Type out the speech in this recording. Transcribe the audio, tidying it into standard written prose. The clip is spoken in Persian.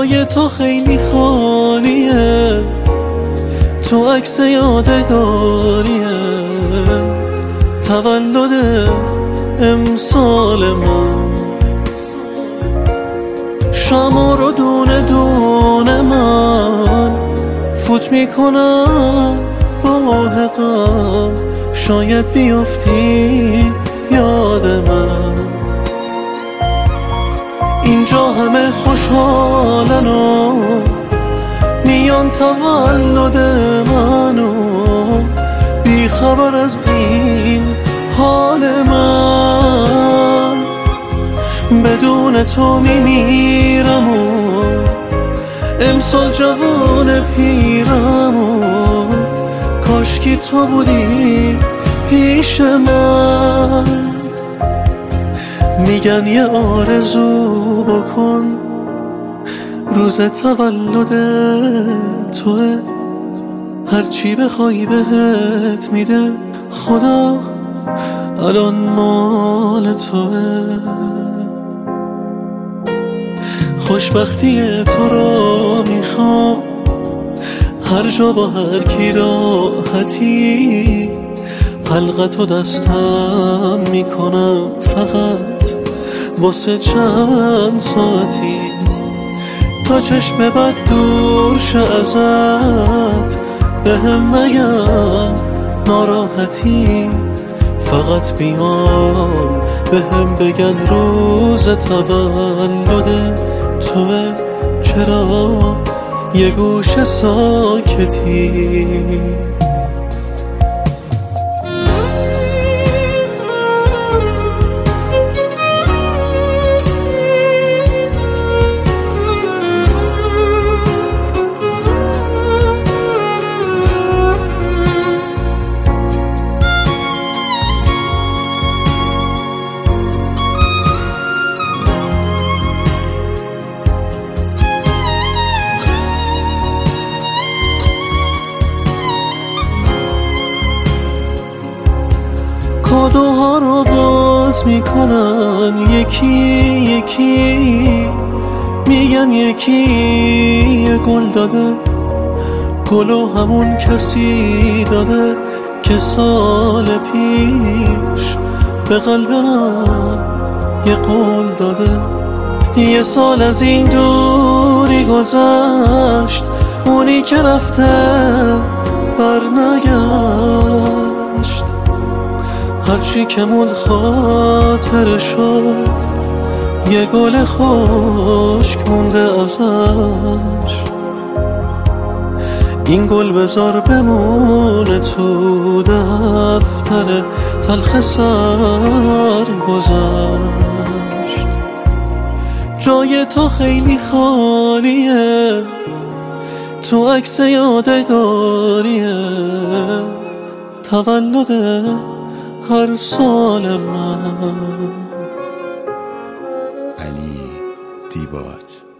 جای تو خیلی خالیه، تو عکس یادگاریه، تولد امسال من. شما رو دونه دونه من فوت میکنم با غم، شاید بیافتی یاد من. اینجا همه خوشحالن و میان تولد منو، بی خبر از این حال من. بدون تو میمیرم و امسال جوان پیرم و کاشکی تو بودی پیش من. میگن یه آرزو بکن روز تولد توه، هرچی بخوای بهت میده خدا، الان مال توه. خوشبختی تو رو میخوام هر جا با هر کی راحتی، حلقتو دستم میکنم فقط واسه چند ساعتی، تا چشم بد دور شه ازت، بهم نگم ناراحتی، فقط بیان بهم بگن روز تولد توه، چرا یه گوشه ساکتی. کادوها رو باز میکنن یکی یکی، میگن یکی یه گل داده، گلو همون کسی داده که سال پیش به قلب من یه قول داده. یه سال از این دوری گذشت، اونی که رفته بر نگشت، هرچی که موند خاطر شد، یه گل خشک مونده ازش. این گل بذار بمونه تو دفتر تلخ سر گذشت. جای تو خیلی خالیه، تو عکس یادگاریه، تولد هر سال من. علی دیباج.